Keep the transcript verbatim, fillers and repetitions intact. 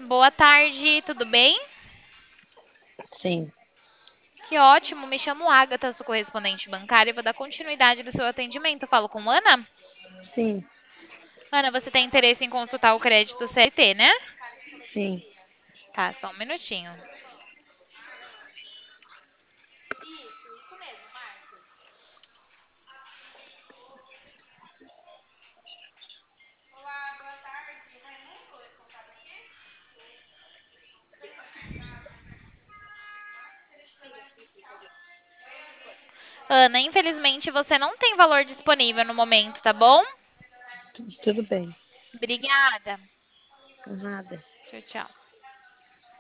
Boa tarde, tudo bem? Sim, Que ótimo, me chamo Agatha, sou correspondente bancária e vou dar continuidade do seu atendimento. Falo com Ana? sim, Ana, você tem interesse em consultar o crédito C L T, né? sim. Tá, só um minutinho. Isso, isso mesmo, Marcos. Olá, boa tarde. Raimundo, responsável aqui? Ana, infelizmente você não tem valor disponível no momento, tá bom? Tu- Tudo bem. Obrigada. Por nada. Tchau, tchau.